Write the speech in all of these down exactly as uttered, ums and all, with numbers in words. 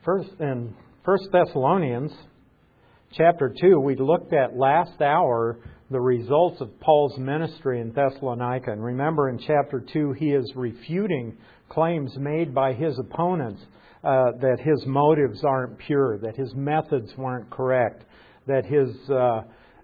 First, in First Thessalonians chapter two, we looked at last hour the results of Paul's ministry in Thessalonica. And remember, in chapter two, he is refuting claims made by his opponents uh, that his motives aren't pure, that his methods weren't correct, that his uh,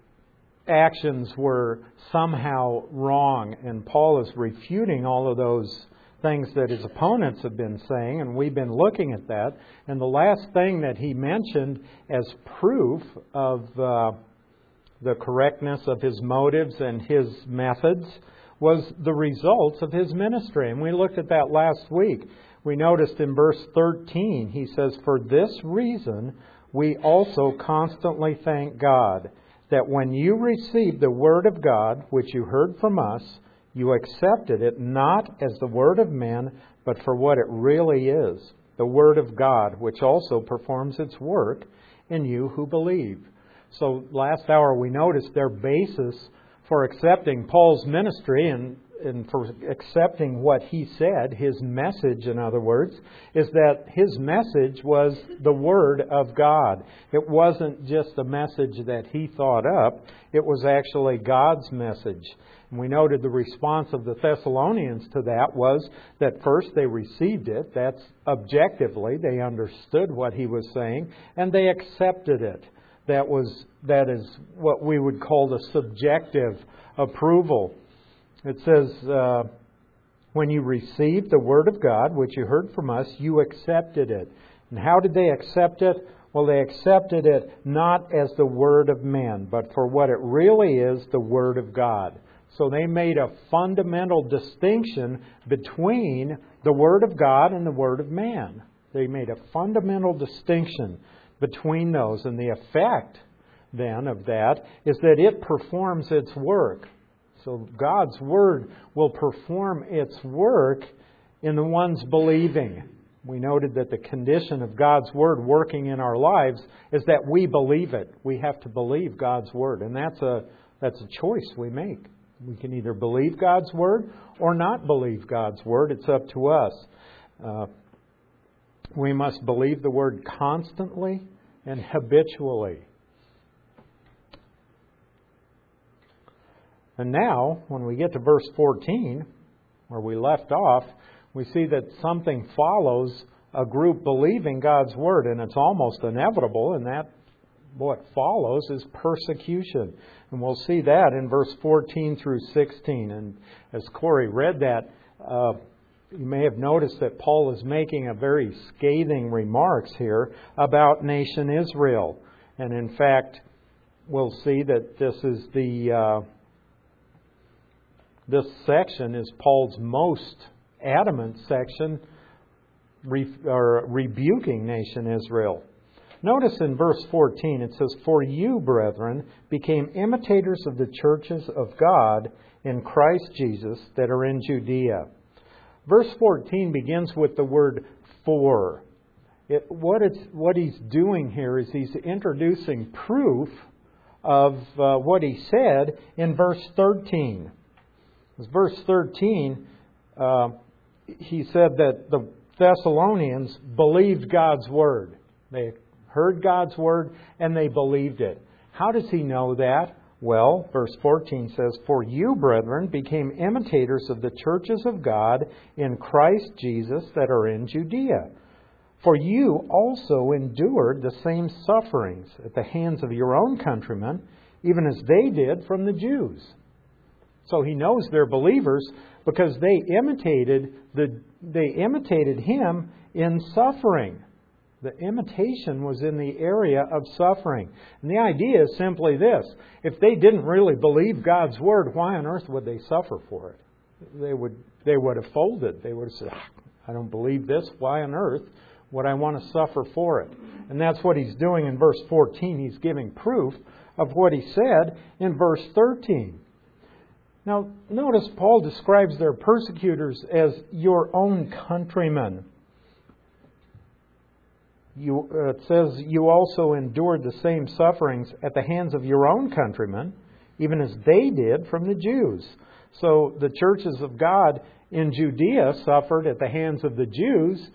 actions were somehow wrong. And Paul is refuting all of those things that his opponents have been saying, and we've been looking at that. And the last thing that he mentioned as proof of uh, the correctness of his motives and his methods was the results of his ministry. And we looked at that last week. We noticed in verse thirteen, he says, "For this reason we also constantly thank God, that when you received the word of God, which you heard from us, you accepted it not as the word of men, but for what it really is, the word of God, which also performs its work in you who believe." So last hour we noticed their basis for accepting Paul's ministry and, and for accepting what he said, his message, in other words, is that his message was the Word of God. It wasn't just a message that he thought up. It was actually God's message. And we noted the response of the Thessalonians to that was that first they received it. That's objectively. They understood what he was saying, and they accepted it. That was that is what we would call the subjective approval. It says, uh, when you received the Word of God, which you heard from us, you accepted it. And how did they accept it? Well, they accepted it not as the Word of men, but for what it really is, the Word of God. So they made a fundamental distinction between the Word of God and the Word of man. They made a fundamental distinction between those. And the effect, then, of that is that it performs its work. So God's Word will perform its work in the ones believing. We noted that the condition of God's Word working in our lives is that we believe it. We have to believe God's Word. And that's a that's a choice we make. We can either believe God's Word or not believe God's Word. It's up to us. Uh, we must believe the Word constantly and habitually. And now, when we get to verse fourteen, where we left off, we see that something follows a group believing God's Word, and it's almost inevitable, and that what follows is persecution. And we'll see that in verse fourteen through sixteen. And as Corey read that, uh, you may have noticed that Paul is making a very scathing remarks here about nation Israel. And in fact, we'll see that this is the uh, this section is Paul's most adamant section re- or rebuking nation Israel. Notice in verse fourteen, it says, "For you, brethren, became imitators of the churches of God in Christ Jesus that are in Judea." Verse fourteen begins with the word "for." It, what, it's, what he's doing here is he's introducing proof of uh, what he said in verse thirteen. Verse thirteen, uh, he said that the Thessalonians believed God's Word. They heard God's Word and they believed it. How does he know that? Well, verse fourteen says, "For you, brethren, became imitators of the churches of God in Christ Jesus that are in Judea. For you also endured the same sufferings at the hands of your own countrymen, even as they did from the Jews." So he knows they're believers because they imitated the they imitated him in suffering. The imitation was in the area of suffering. And the idea is simply this: if they didn't really believe God's Word, why on earth would they suffer for it? They would they would have folded. They would have said, "I don't believe this. Why on earth would I want to suffer for it?" And that's what he's doing in verse fourteen. He's giving proof of what he said in verse thirteen. Now, notice Paul describes their persecutors as your own countrymen. You, uh, it says, "You also endured the same sufferings at the hands of your own countrymen, even as they did from the Jews." So the churches of God in Judea suffered at the hands of the Jews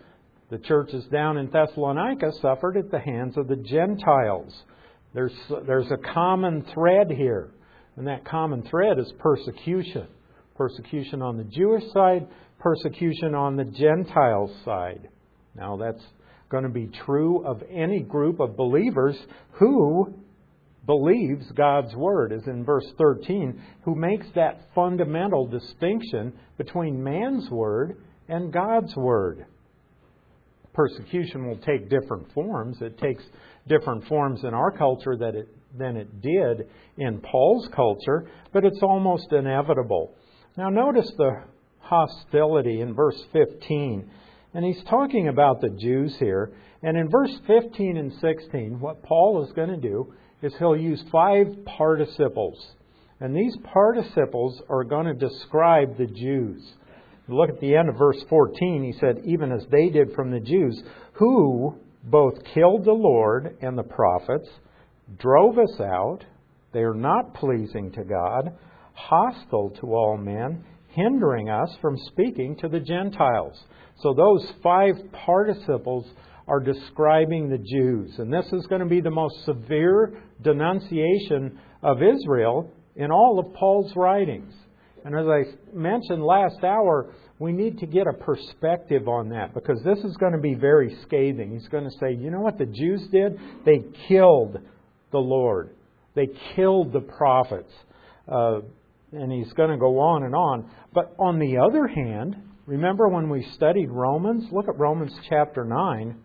The churches down in Thessalonica suffered at the hands of the Gentiles. There's, there's a common thread here, and that common thread is persecution. Persecution on the Jewish side, persecution on the Gentile side. Now that's going to be true of any group of believers who believes God's Word, as in verse thirteen, who makes that fundamental distinction between man's Word and God's Word. Persecution will take different forms. It takes different forms in our culture that it, than it did in Paul's culture, but it's almost inevitable. Now notice the hostility in verse fifteen. And he's talking about the Jews here. And in verse fifteen and sixteen, what Paul is going to do is he'll use five participles. And these participles are going to describe the Jews. Look at the end of verse fourteen. He said, even as they did from the Jews, who both killed the Lord and the prophets, drove us out. They are not pleasing to God, hostile to all men, hindering us from speaking to the Gentiles. So those five participles are describing the Jews. And this is going to be the most severe denunciation of Israel in all of Paul's writings. And as I mentioned last hour, we need to get a perspective on that, because this is going to be very scathing. He's going to say, you know what the Jews did? They killed the Lord. They killed the prophets. Uh, and he's going to go on and on. But on the other hand, remember when we studied Romans? Look at Romans chapter nine.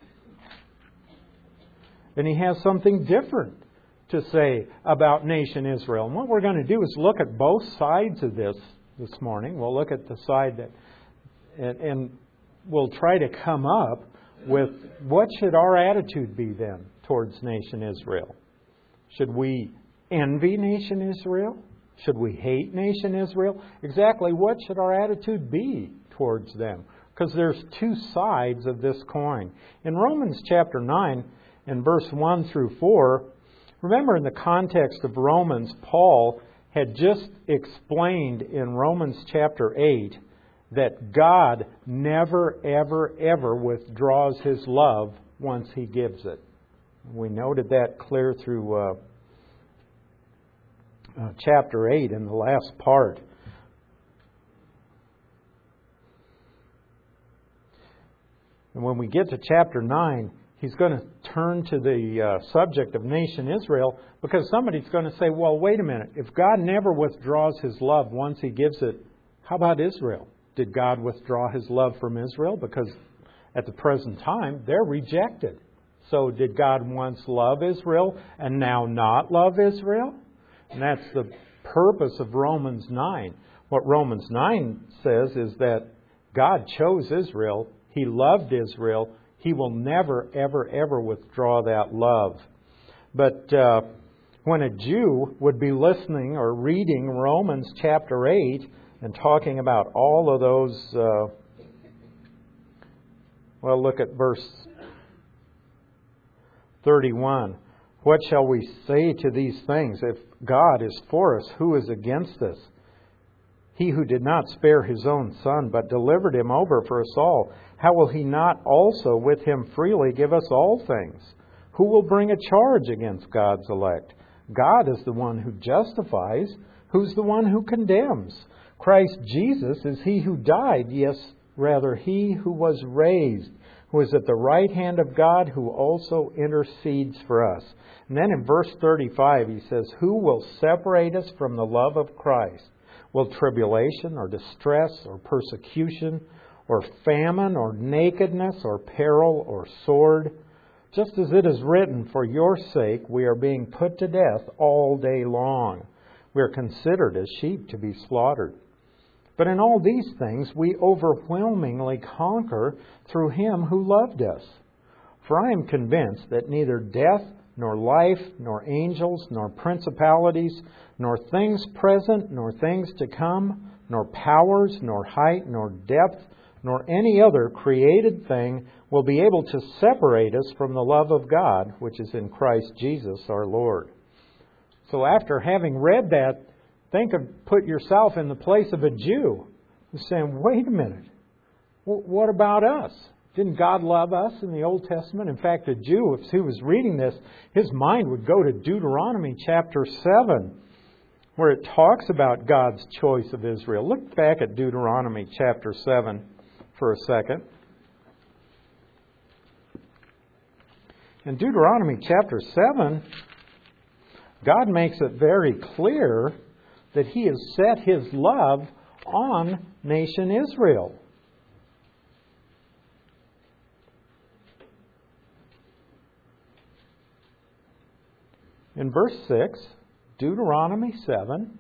And he has something different to say about nation Israel. And what we're going to do is look at both sides of this this morning. We'll look at the side that, and, and we'll try to come up with what should our attitude be then towards nation Israel. Should we envy nation Israel? Should we hate nation Israel? Exactly what should our attitude be towards them? Because there's two sides of this coin. In Romans chapter nine and verse one through four, remember in the context of Romans, Paul had just explained in Romans chapter eight that God never, ever, ever withdraws His love once He gives it. We noted that clear through uh, uh, chapter eight in the last part. And when we get to chapter nine, he's going to turn to the uh, subject of nation Israel, because somebody's going to say, well, wait a minute. If God never withdraws His love once He gives it, how about Israel? Did God withdraw His love from Israel? Because at the present time, they're rejected. So did God once love Israel and now not love Israel? And that's the purpose of Romans nine. What Romans nine says is that God chose Israel. He loved Israel. He will never, ever, ever withdraw that love. But uh, when a Jew would be listening or reading Romans chapter eight and talking about all of those, uh, well, look at verse thirty-one. What shall we say to these things? If God is for us, who is against us? He who did not spare His own Son, but delivered Him over for us all, how will He not also with Him freely give us all things? Who will bring a charge against God's elect? God is the one who justifies. Who's the one who condemns? Christ Jesus is He who died, yes, rather He who was raised, who is at the right hand of God, who also intercedes for us. And then in verse thirty-five, he says, who will separate us from the love of Christ? Will tribulation or distress or persecution or famine or nakedness or peril or sword? Just as it is written, for your sake we are being put to death all day long. We are considered as sheep to be slaughtered. But in all these things we overwhelmingly conquer through Him who loved us. For I am convinced that neither death, nor life, nor angels, nor principalities, nor things present, nor things to come, nor powers, nor height, nor depth, nor any other created thing will be able to separate us from the love of God, which is in Christ Jesus our Lord. So after having read that, think of, put yourself in the place of a Jew who's saying, wait a minute, what about us? Didn't God love us in the Old Testament? In fact, a Jew, if he was reading this, his mind would go to Deuteronomy chapter seven, where it talks about God's choice of Israel. Look back at Deuteronomy chapter seven for a second. In Deuteronomy chapter seven, God makes it very clear that He has set His love on nation Israel. In verse six, Deuteronomy seven,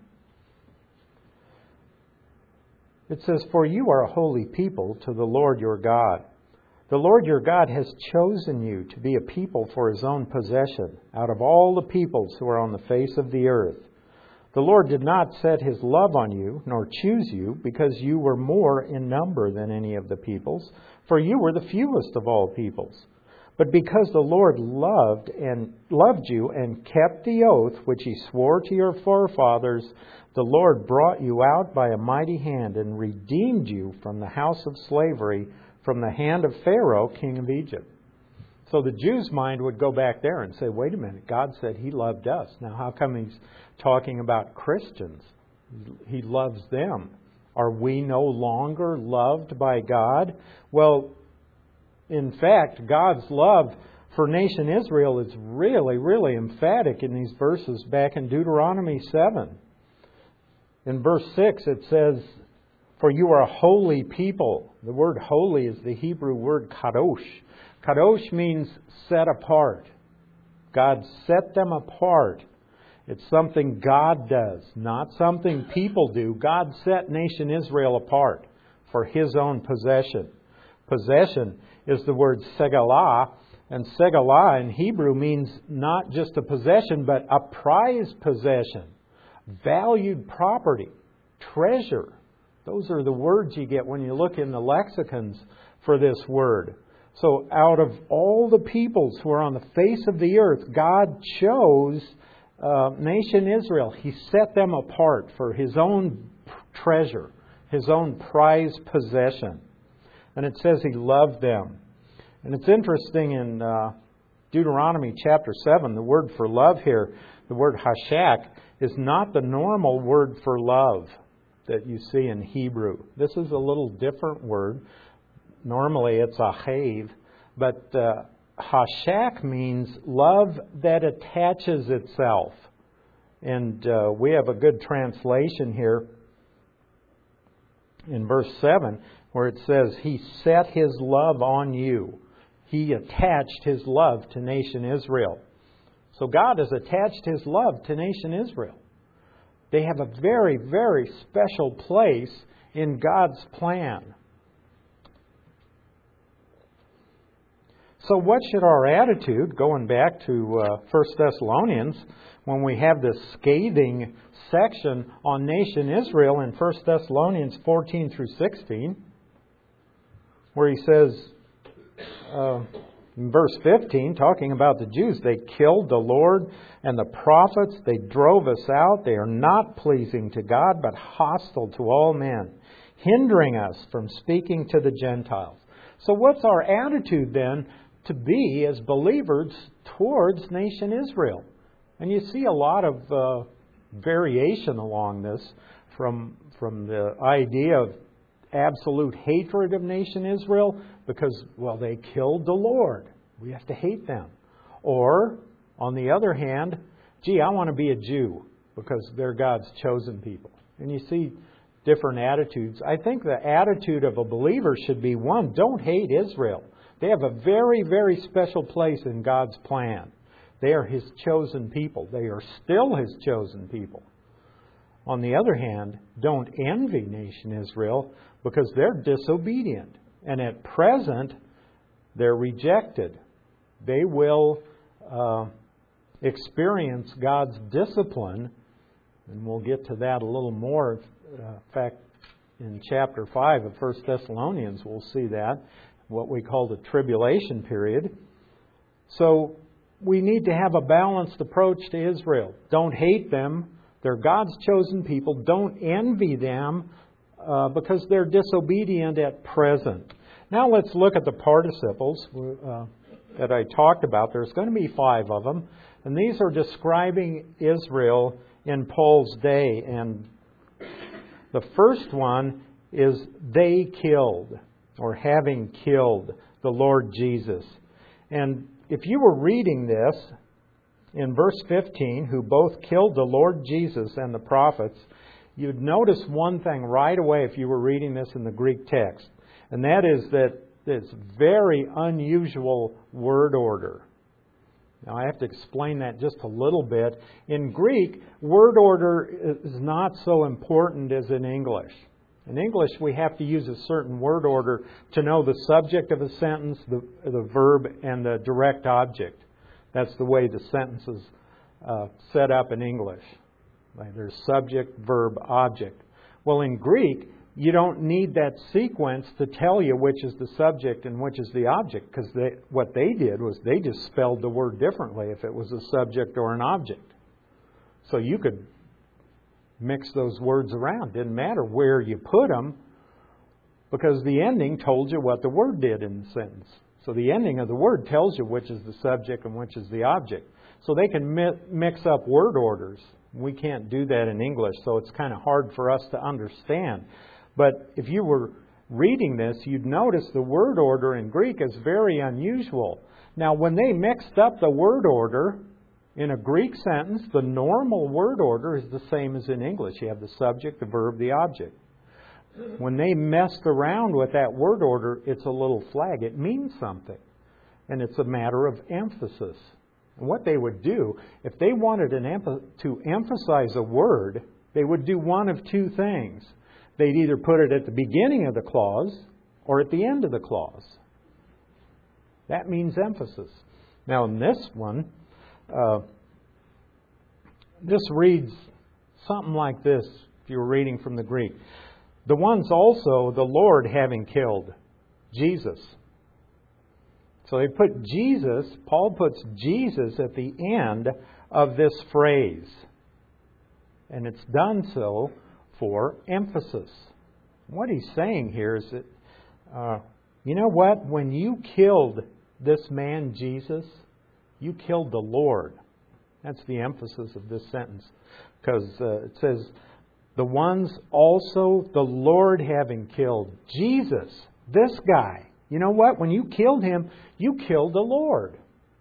it says, "For you are a holy people to the Lord your God. The Lord your God has chosen you to be a people for His own possession out of all the peoples who are on the face of the earth. The Lord did not set His love on you, nor choose you, because you were more in number than any of the peoples, for you were the fewest of all peoples. But because the Lord loved and loved you and kept the oath which He swore to your forefathers, the Lord brought you out by a mighty hand and redeemed you from the house of slavery, from the hand of Pharaoh, king of Egypt." So the Jew's mind would go back there and say, wait a minute, God said He loved us. Now how come He's talking about Christians? He loves them. Are we no longer loved by God? Well, in fact, God's love for nation Israel is really, really emphatic in these verses back in Deuteronomy seven. In verse six it says, "For you are a holy people." The word holy is the Hebrew word kadosh. Kadosh means set apart. God set them apart. It's something God does, not something people do. God set nation Israel apart for His own possession. Possession is the word segalah, and segalah in Hebrew means not just a possession, but a prized possession, valued property, treasure. Those are the words you get when you look in the lexicons for this word. So out of all the peoples who are on the face of the earth, God chose uh, nation Israel. He set them apart for His own treasure, His own prized possession. And it says He loved them. And it's interesting in uh, Deuteronomy chapter seven, the word for love here, the word hashak, is not the normal word for love that you see in Hebrew. This is a little different word. Normally it's ahev, but uh, hashak means love that attaches itself. And uh, we have a good translation here in verse seven where it says, He set His love on you. He attached His love to nation Israel. So God has attached His love to nation Israel. They have a very, very special place in God's plan. So what should our attitude, going back to uh, First Thessalonians, when we have this scathing section on nation Israel in First Thessalonians fourteen through sixteen, where he says, uh, in verse fifteen, talking about the Jews, they killed the Lord and the prophets, they drove us out, they are not pleasing to God, but hostile to all men, hindering us from speaking to the Gentiles. So what's our attitude then to be as believers towards nation Israel? And you see a lot of uh, variation along this from, from the idea of absolute hatred of nation Israel because, well, they killed the Lord. We have to hate them. Or, on the other hand, gee, I want to be a Jew because they're God's chosen people. And you see different attitudes. I think the attitude of a believer should be, one, don't hate Israel. They have a very, very special place in God's plan. They are His chosen people. They are still His chosen people. On the other hand, don't envy nation Israel because they're disobedient. And at present, they're rejected. They will uh, experience God's discipline. And we'll get to that a little more. Uh, in fact, in chapter five of First Thessalonians, we'll see that. What we call the tribulation period. So we need to have a balanced approach to Israel. Don't hate them. They're God's chosen people. Don't envy them uh, because they're disobedient at present. Now let's look at the participles uh, that I talked about. There's going to be five of them. And these are describing Israel in Paul's day. And the first one is they killed, or having killed the Lord Jesus. And if you were reading this in verse fifteen, who both killed the Lord Jesus and the prophets, you'd notice one thing right away if you were reading this in the Greek text. And that is that it's very unusual word order. Now I have to explain that just a little bit. In Greek, word order is not so important as in English. In English, we have to use a certain word order to know the subject of a sentence, the, the verb, and the direct object. That's the way the sentence is uh, set up in English. Like there's subject, verb, object. Well, in Greek, you don't need that sequence to tell you which is the subject and which is the object, because they, what they did was they just spelled the word differently if it was a subject or an object. So you could mix those words around. Didn't matter where you put them, because the ending told you what the word did in the sentence. So the ending of the word tells you which is the subject and which is the object. So they can mi- mix up word orders. We can't do that in English, so it's kind of hard for us to understand. But if you were reading this, you'd notice the word order in Greek is very unusual. Now, when they mixed up the word order in a Greek sentence, the normal word order is the same as in English. You have the subject, the verb, the object. When they messed around with that word order, it's a little flag. It means something. And it's a matter of emphasis. And what they would do, if they wanted an emph- to emphasize a word, they would do one of two things. They'd either put it at the beginning of the clause or at the end of the clause. That means emphasis. Now in this one, uh, this reads something like this, if you were reading from the Greek. The ones also the Lord having killed, Jesus. So they put Jesus, Paul puts Jesus at the end of this phrase. And it's done so for emphasis. What he's saying here is that, uh, you know what? When you killed this man, Jesus, you killed the Lord. That's the emphasis of this sentence. Because uh, it says, the ones also the Lord having killed. Jesus, this guy. You know what? When you killed him, you killed the Lord.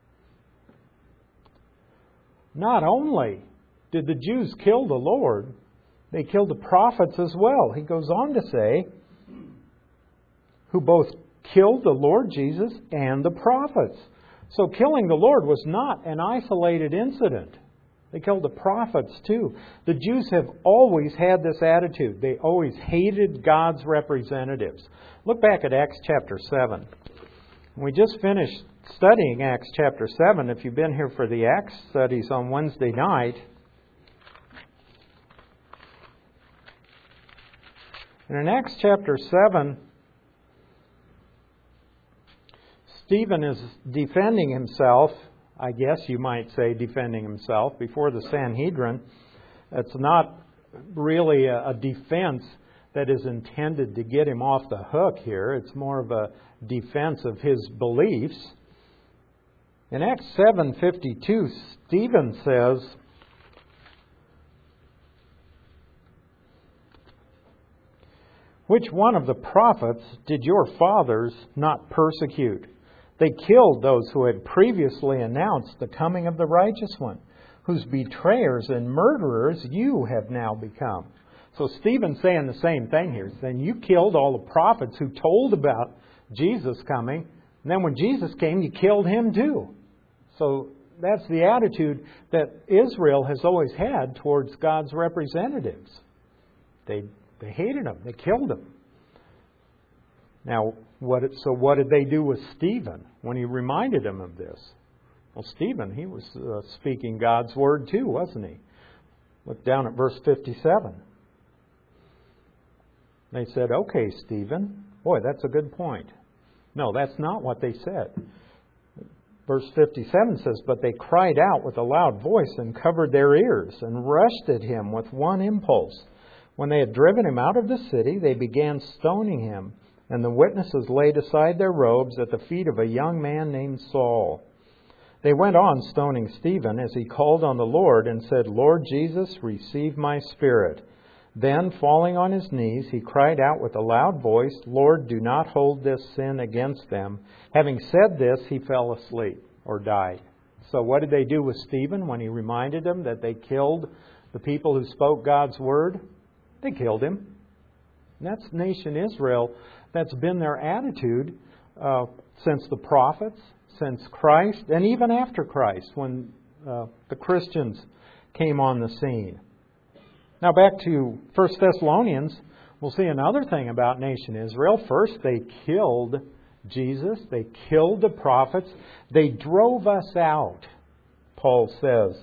Not only did the Jews kill the Lord, they killed the prophets as well. He goes on to say, who both killed the Lord Jesus and the prophets. So killing the Lord was not an isolated incident. They killed the prophets too. The Jews have always had this attitude. They always hated God's representatives. Look back at Acts chapter seven. We just finished studying Acts chapter seven. If you've been here for the Acts studies on Wednesday night, and in Acts chapter seven, Stephen is defending himself, I guess you might say defending himself, before the Sanhedrin. It's not really a, a defense that is intended to get him off the hook here. It's more of a defense of his beliefs. In Acts seven fifty-two, Stephen says, which one of the prophets did your fathers not persecute? They killed those who had previously announced the coming of the righteous one, whose betrayers and murderers you have now become. So Stephen's saying the same thing here. He's saying you killed all the prophets who told about Jesus coming, and then when Jesus came, you killed him too. So that's the attitude that Israel has always had towards God's representatives. They they hated them. They killed them. Now, what? So what did they do with Stephen when he reminded them of this? Well, Stephen, he was uh, speaking God's word too, wasn't he? Look down at verse fifty-seven. They said, okay, Stephen. Boy, that's a good point. No, that's not what they said. Verse fifty-seven says, but they cried out with a loud voice and covered their ears and rushed at him with one impulse. When they had driven him out of the city, they began stoning him And the witnesses laid aside their robes at the feet of a young man named Saul. They went on stoning Stephen as he called on the Lord and said, "Lord Jesus, receive my spirit." Then, falling on his knees, he cried out with a loud voice, "Lord, do not hold this sin against them." Having said this, he fell asleep or died. So what did they do with Stephen when he reminded them that they killed the people who spoke God's word? They killed him. And that's nation Israel. That's been their attitude uh, since the prophets, since Christ, and even after Christ, when uh, the Christians came on the scene. Now back to First Thessalonians, we'll see another thing about nation Israel. First, they killed Jesus. They killed the prophets. They drove us out, Paul says.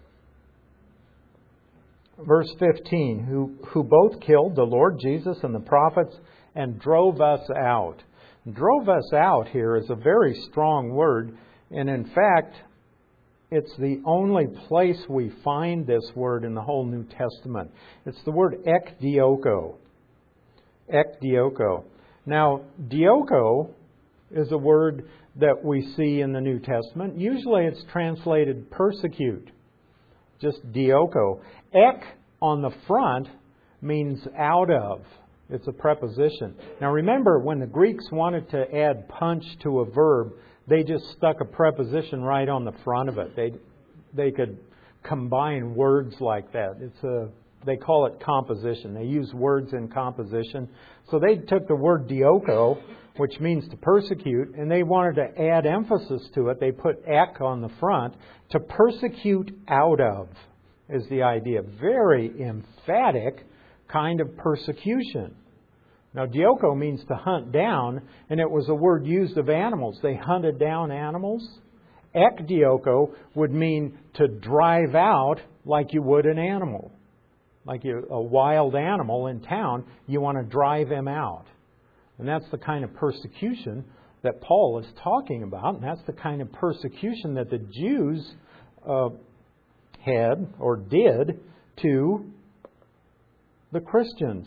Verse fifteen, who, who both killed the Lord Jesus and the prophets and drove us out. Drove us out here is a very strong word. And in fact, it's the only place we find this word in the whole New Testament. It's the word ekdioko. Ekdioko. Now, dioko is a word that we see in the New Testament. Usually it's translated persecute. Just dioko. Ek on the front means out of. It's a preposition. Now remember, when the Greeks wanted to add punch to a verb, they just stuck a preposition right on the front of it. They they could combine words like that. It's a they call it composition. They use words in composition. So they took the word dioko, which means to persecute, and they wanted to add emphasis to it. They put ek on the front. To persecute out of is the idea. Very emphatic kind of persecution. Now, dioko means to hunt down, and it was a word used of animals. They hunted down animals. Ekdioko would mean to drive out like you would an animal. Like you, a wild animal in town, you want to drive him out. And that's the kind of persecution that Paul is talking about, and that's the kind of persecution that the Jews uh, had or did to the Christians.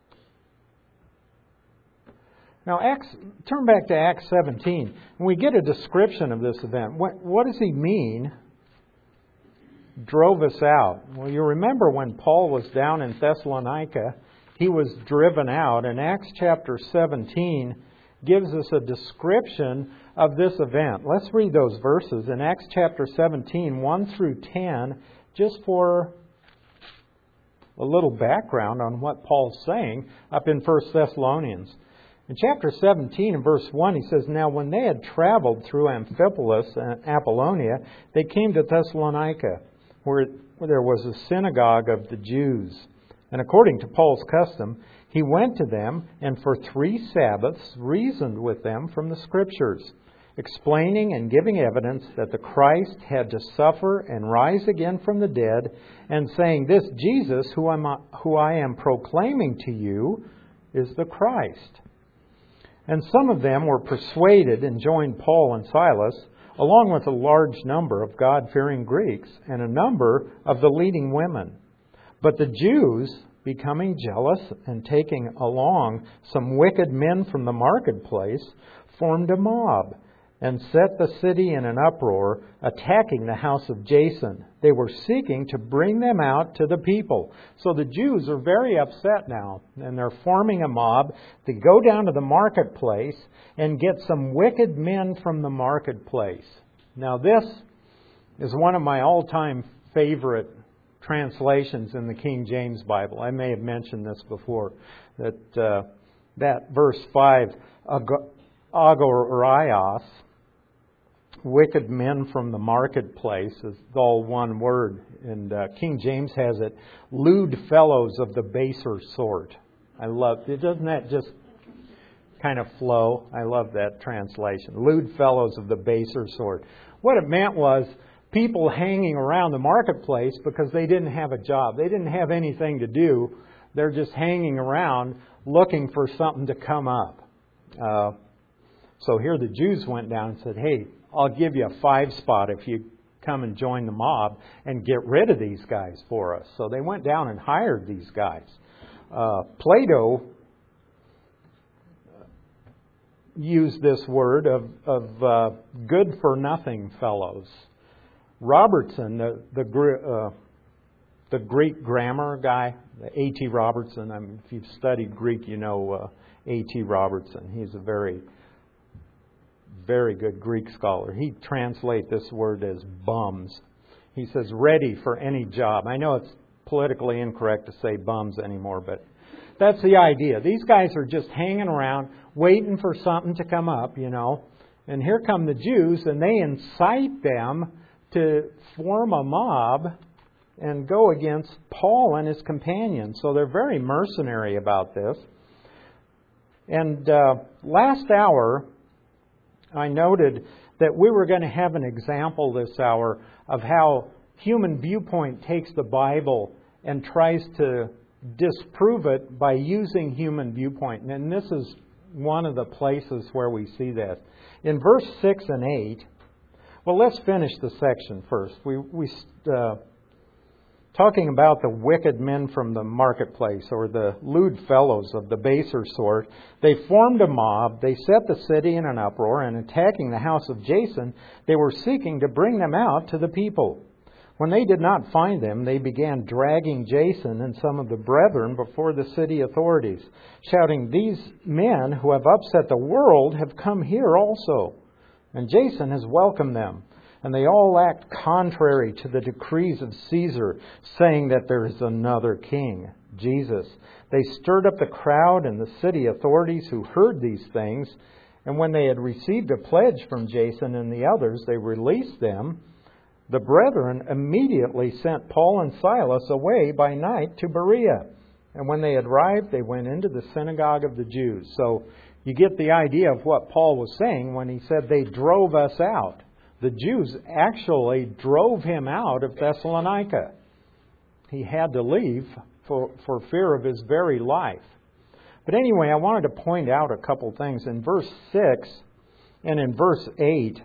Now, Acts, turn back to Acts seventeen, and we get a description of this event. What, what does he mean, drove us out? Well, you remember when Paul was down in Thessalonica, he was driven out. And Acts chapter seventeen gives us a description of this event. Let's read those verses in Acts chapter seventeen, one through ten, just for a little background on what Paul's saying up in First Thessalonians. In chapter seventeen, in verse one, he says, "Now when they had traveled through Amphipolis and Apollonia, they came to Thessalonica, where, where there was a synagogue of the Jews. And according to Paul's custom, he went to them and for three Sabbaths reasoned with them from the Scriptures, explaining and giving evidence that the Christ had to suffer and rise again from the dead, and saying, 'This Jesus, who, I'm, who I am proclaiming to you, is the Christ.' And some of them were persuaded and joined Paul and Silas, along with a large number of God-fearing Greeks and a number of the leading women. But the Jews, becoming jealous and taking along some wicked men from the marketplace, formed a mob and set the city in an uproar, attacking the house of Jason. They were seeking to bring them out to the people." So the Jews are very upset now, and they're forming a mob to go down to the marketplace and get some wicked men from the marketplace. Now this is one of my all-time favorite translations in the King James Bible. I may have mentioned this before, that uh, that verse five, agorios, wicked men from the marketplace, is all one word. And uh, King James has it, lewd fellows of the baser sort. I love it. Doesn't that just kind of flow? I love that translation. Lewd fellows of the baser sort. What it meant was people hanging around the marketplace because they didn't have a job. They didn't have anything to do. They're just hanging around looking for something to come up. Uh, so here the Jews went down and said, "Hey, I'll give you a five spot if you come and join the mob and get rid of these guys for us." So they went down and hired these guys. Uh, Plato use this word of, of uh, good-for-nothing fellows. Robertson, the the, uh, the Greek grammar guy, A T Robertson. I mean, if you've studied Greek, you know uh, A T Robertson. He's a very, very good Greek scholar. He translates this word as bums. He says, ready for any job. I know it's politically incorrect to say bums anymore, but that's the idea. These guys are just hanging around, waiting for something to come up, you know. And here come the Jews, and they incite them to form a mob and go against Paul and his companions. So they're very mercenary about this. And uh, last hour, I noted that we were going to have an example this hour of how human viewpoint takes the Bible and tries to disprove it by using human viewpoint. And this is one of the places where we see that. In verse six and eight, well, let's finish the section first. We we uh, talking about the wicked men from the marketplace, or the lewd fellows of the baser sort. They formed a mob. They set the city in an uproar, and attacking the house of Jason, they were seeking to bring them out to the people. When they did not find them, they began dragging Jason and some of the brethren before the city authorities, shouting, "These men who have upset the world have come here also." And Jason has welcomed them. And they all act contrary to the decrees of Caesar, saying that there is another king, Jesus. They stirred up the crowd and the city authorities who heard these things. And when they had received a pledge from Jason and the others, they released them. The brethren immediately sent Paul and Silas away by night to Berea. And when they had arrived, they went into the synagogue of the Jews. So you get the idea of what Paul was saying when he said they drove us out. The Jews actually drove him out of Thessalonica. He had to leave for, for fear of his very life. But anyway, I wanted to point out a couple things. In verse six and in verse eight,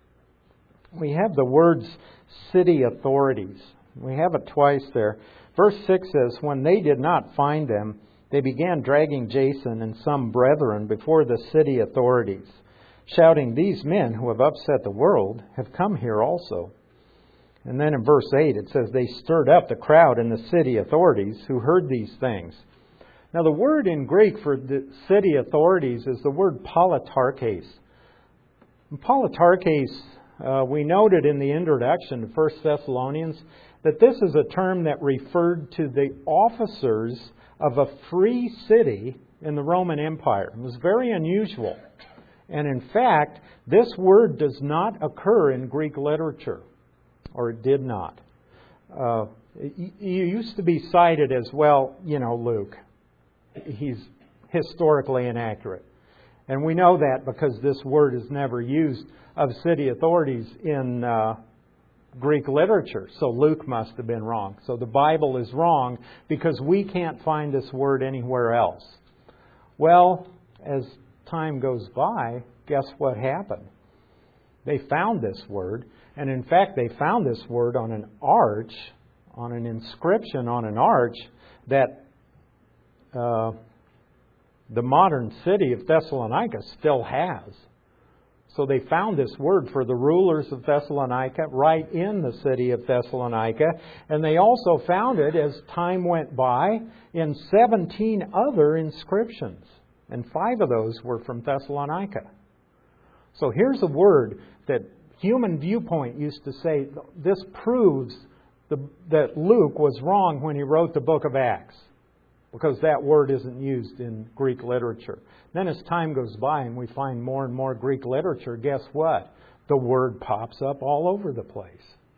we have the words city authorities. We have it twice there. Verse six says, when they did not find them, they began dragging Jason and some brethren before the city authorities, shouting, "These men who have upset the world have come here also." And then in verse eight it says, they stirred up the crowd and the city authorities who heard these things. Now the word in Greek for the city authorities is the word politarches. And politarches, uh, we noted in the introduction to First Thessalonians that this is a term that referred to the officers of a free city in the Roman Empire. It was very unusual. And in fact, this word does not occur in Greek literature, or it did not. Uh, you used to be cited as, well, you know, Luke. He's historically inaccurate. And we know that because this word is never used of city authorities in uh, Greek literature. So Luke must have been wrong. So the Bible is wrong because we can't find this word anywhere else. Well, as time goes by, guess what happened? They found this word, and in fact they found this word on an arch, on an inscription on an arch that uh, the modern city of Thessalonica still has. So they found this word for the rulers of Thessalonica right in the city of Thessalonica, and they also found it, as time went by, in seventeen other inscriptions. And five of those were from Thessalonica. So here's a word that human viewpoint used to say, this proves the, that Luke was wrong when he wrote the book of Acts, because that word isn't used in Greek literature. Then as time goes by and we find more and more Greek literature, guess what? The word pops up all over the place.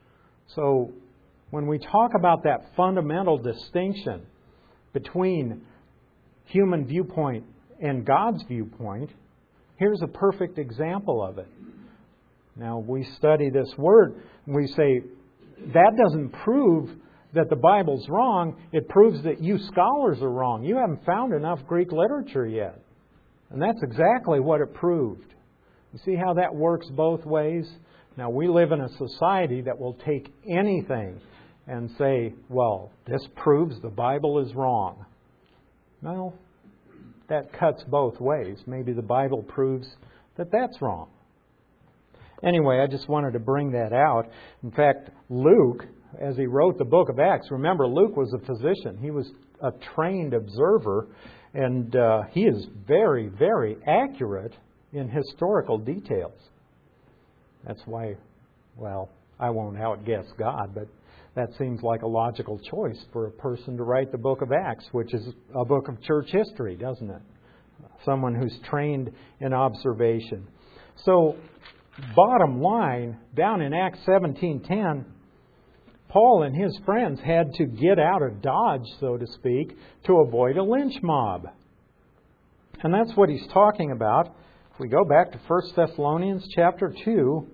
So when we talk about that fundamental distinction between human viewpoint and God's viewpoint, here's a perfect example of it. Now, we study this word and we say, that doesn't prove that the Bible's wrong. It proves that you scholars are wrong. You haven't found enough Greek literature yet. And that's exactly what it proved. You see how that works both ways? Now, we live in a society that will take anything and say, well, this proves the Bible is wrong. Well, that cuts both ways. Maybe the Bible proves that that's wrong. Anyway, I just wanted to bring that out. In fact, Luke, as he wrote the book of Acts, remember Luke was a physician. He was a trained observer, and uh, he is very, very accurate in historical details. That's why, well, I won't outguess God, but that seems like a logical choice for a person to write the book of Acts, which is a book of church history, doesn't it? Someone who's trained in observation. So, bottom line, down in Acts seventeen ten, Paul and his friends had to get out of Dodge, so to speak, to avoid a lynch mob. And that's what he's talking about. If we go back to First Thessalonians chapter two,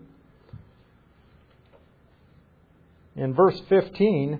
in verse fifteen,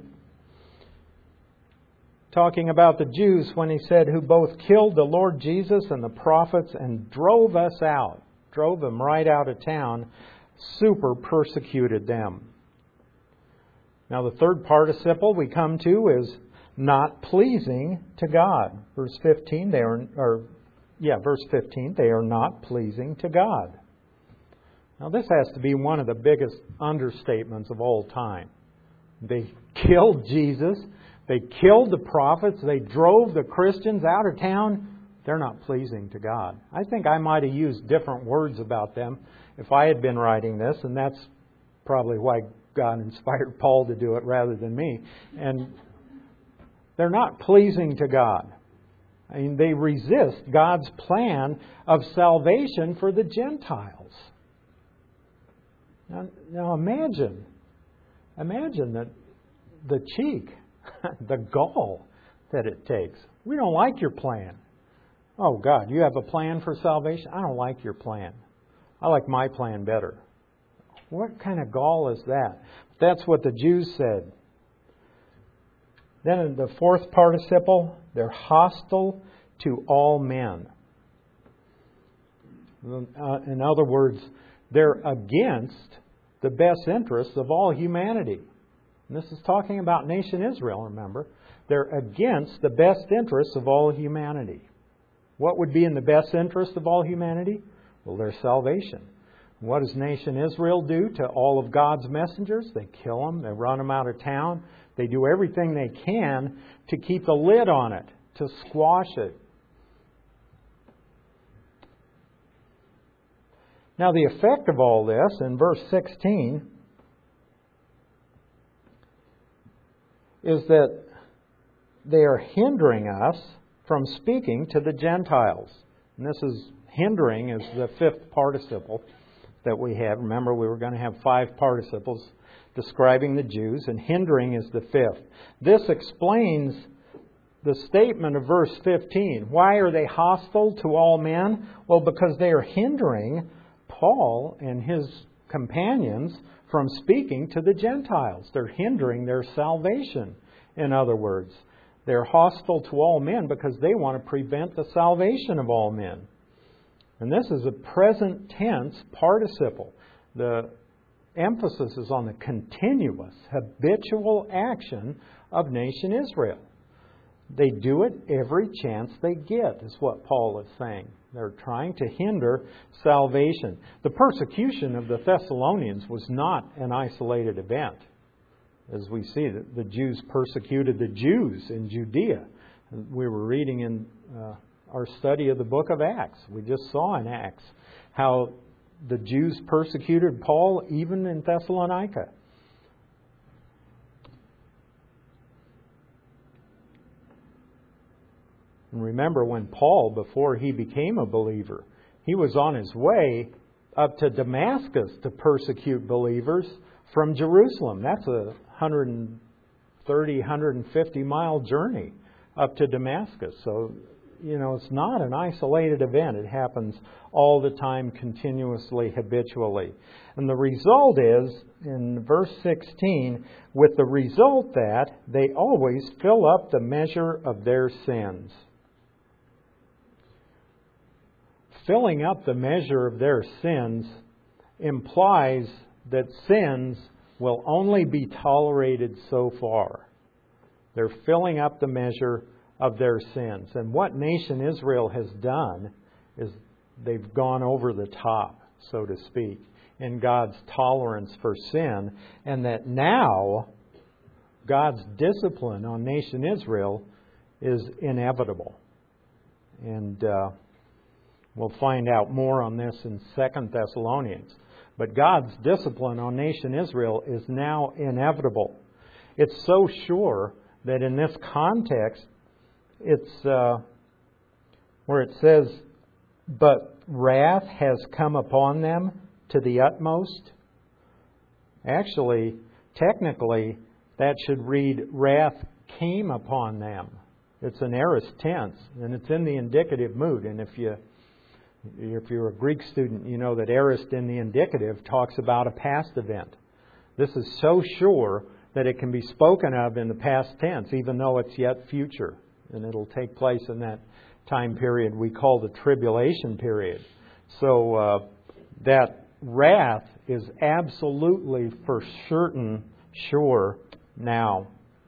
talking about the Jews when he said, who both killed the Lord Jesus and the prophets and drove us out, drove them right out of town, super persecuted them. Now the third participle we come to is not pleasing to God. Verse fifteen, they are, or yeah, verse fifteen, they are not pleasing to God. Now this has to be one of the biggest understatements of all time. They killed Jesus. They killed the prophets. They drove the Christians out of town. They're not pleasing to God. I think I might have used different words about them if I had been writing this, and that's probably why God inspired Paul to do it rather than me. And they're not pleasing to God. I mean, they resist God's plan of salvation for the Gentiles. Now, now imagine, imagine that the cheek, the gall that it takes. We don't like your plan. Oh God, you have a plan for salvation? I don't like your plan. I like my plan better. What kind of gall is that? That's what the Jews said. Then in the fourth participle, they're hostile to all men. Uh, in other words, they're against the best interests of all humanity. And this is talking about nation Israel, remember. They're against the best interests of all humanity. What would be in the best interest of all humanity? Well, their salvation. What does nation Israel do to all of God's messengers? They kill them. They run them out of town. They do everything they can to keep the lid on it, to squash it. Now, the effect of all this in verse sixteen is that they are hindering us from speaking to the Gentiles. And this is hindering is the fifth participle that we have. Remember, we were going to have five participles describing the Jews, and hindering is the fifth. This explains the statement of verse fifteen. Why are they hostile to all men? Well, because they are hindering Paul and his companions from speaking to the Gentiles. They're hindering their salvation, in other words. They're hostile to all men because they want to prevent the salvation of all men. And this is a present tense participle. The emphasis is on the continuous, habitual action of nation Israel. They do it every chance they get, is what Paul is saying. They're trying to hinder salvation. The persecution of the Thessalonians was not an isolated event. As we see, the Jews persecuted the Jews in Judea. We were reading in uh, our study of the book of Acts. We just saw in Acts how the Jews persecuted Paul even in Thessalonica. And remember, when Paul, before he became a believer, he was on his way up to Damascus to persecute believers from Jerusalem. That's a one thirty, one fifty mile journey up to Damascus. So, you know, it's not an isolated event. It happens all the time, continuously, habitually. And the result is, in verse sixteen, with the result that they always fill up the measure of their sins. Filling up the measure of their sins implies that sins will only be tolerated so far. They're filling up the measure of their sins. And what nation Israel has done is they've gone over the top, so to speak, in God's tolerance for sin, and that now God's discipline on nation Israel is inevitable. And uh, we'll find out more on this in Second Thessalonians. But God's discipline on nation Israel is now inevitable. It's so sure that in this context, it's uh, where it says, "But wrath has come upon them to the utmost." Actually, technically, that should read, "Wrath came upon them." It's an aorist tense, and it's in the indicative mood. And if you, if you're a Greek student, you know that aorist in the indicative talks about a past event. This is so sure that it can be spoken of in the past tense, even though it's yet future. And it'll take place in that time period we call the tribulation period. So uh, that wrath is absolutely for certain sure now.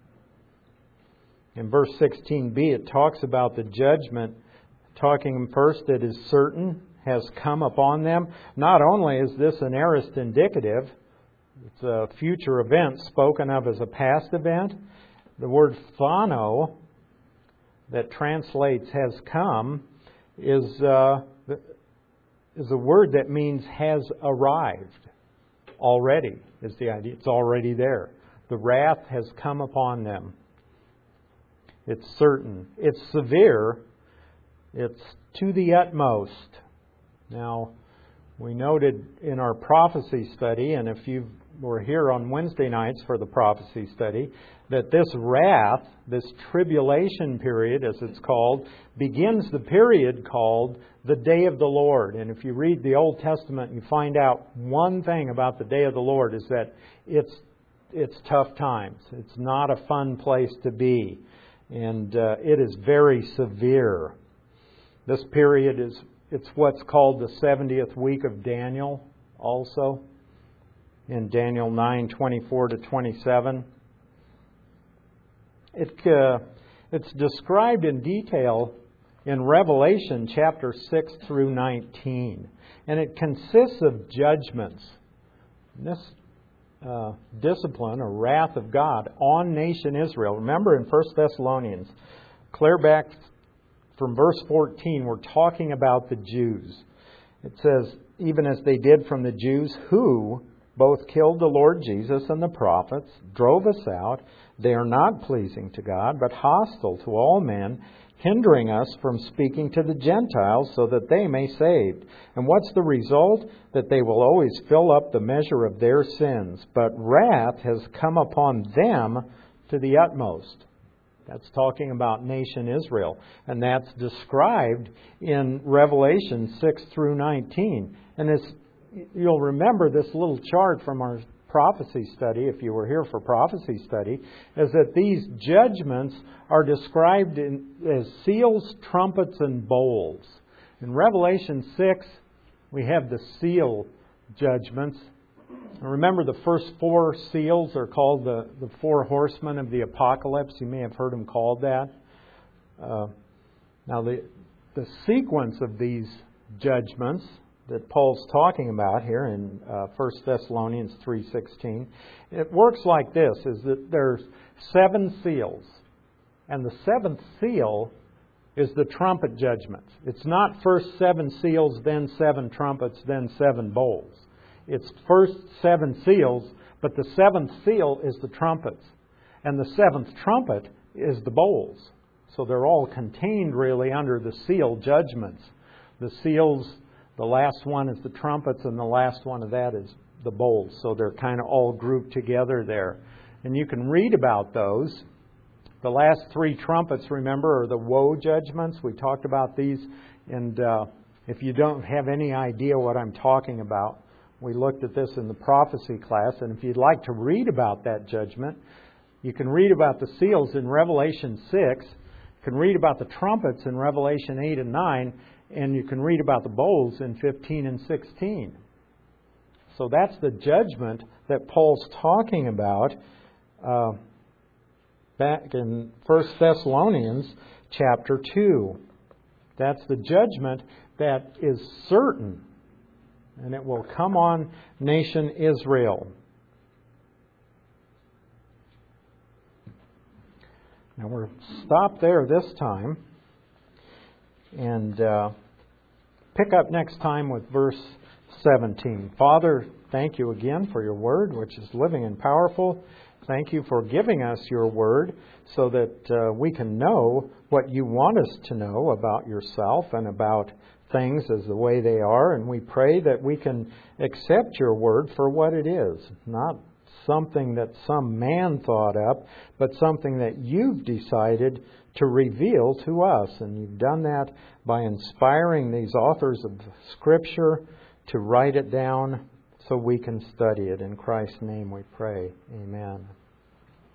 In verse sixteen b, it talks about the judgment, talking first that is certain, has come upon them. Not only is this an aorist indicative, it's a future event spoken of as a past event. The word phano, that translates has come, is uh, is a word that means has arrived already, is the idea. It's already there. The wrath has come upon them. It's certain. It's severe. It's to the utmost. Now, we noted in our prophecy study, and if you were here on Wednesday nights for the prophecy study, that this wrath, this tribulation period, as it's called, begins the period called the Day of the Lord. And if you read the Old Testament, you find out one thing about the Day of the Lord is that it's it's tough times. It's not a fun place to be. And uh, it is very severe. This period is, it's what's called the seventieth week of Daniel also, in Daniel nine, twenty-four to twenty-seven. It, uh, it's described in detail in Revelation chapter six through nineteen. And it consists of judgments. This uh, discipline or wrath of God on nation Israel. Remember in First Thessalonians, clear back from verse fourteen, we're talking about the Jews. It says, even as they did from the Jews who both killed the Lord Jesus and the prophets, drove us out. They are not pleasing to God, but hostile to all men, hindering us from speaking to the Gentiles so that they may be saved. And what's the result? That they will always fill up the measure of their sins. But wrath has come upon them to the utmost. That's talking about nation Israel. And that's described in Revelation six through nineteen. And this, you'll remember this little chart from our prophecy study, if you were here for prophecy study, is that these judgments are described in, as seals, trumpets, and bowls. In Revelation six, we have the seal judgments. And remember, the first four seals are called the, the four horsemen of the apocalypse. You may have heard them called that. Uh, now, the, the sequence of these judgments that Paul's talking about here in uh, First Thessalonians three sixteen, it works like this, is that there's seven seals. And the seventh seal is the trumpet judgment. It's not first seven seals, then seven trumpets, then seven bowls. It's first seven seals, but the seventh seal is the trumpets. And the seventh trumpet is the bowls. So they're all contained really under the seal judgments. The seals, the last one is the trumpets, and the last one of that is the bowls. So they're kind of all grouped together there. And you can read about those. The last three trumpets, remember, are the woe judgments. We talked about these. And uh, if you don't have any idea what I'm talking about, we looked at this in the prophecy class. And if you'd like to read about that judgment, you can read about the seals in Revelation six. You can read about the trumpets in Revelation eight and nine. And you can read about the bowls in fifteen and sixteen. So that's the judgment that Paul's talking about uh, back in First Thessalonians chapter two. That's the judgment that is certain, and it will come on nation Israel. Now we're stopped there this time, and uh, pick up next time with verse seventeen. Father, thank you again for your word, which is living and powerful. Thank you for giving us your word so that uh, we can know what you want us to know about yourself and about things as the way they are. And we pray that we can accept your word for what it is, not something that some man thought up, but something that you've decided to reveal to us. And you've done that by inspiring these authors of Scripture to write it down so we can study it. In Christ's name we pray. Amen.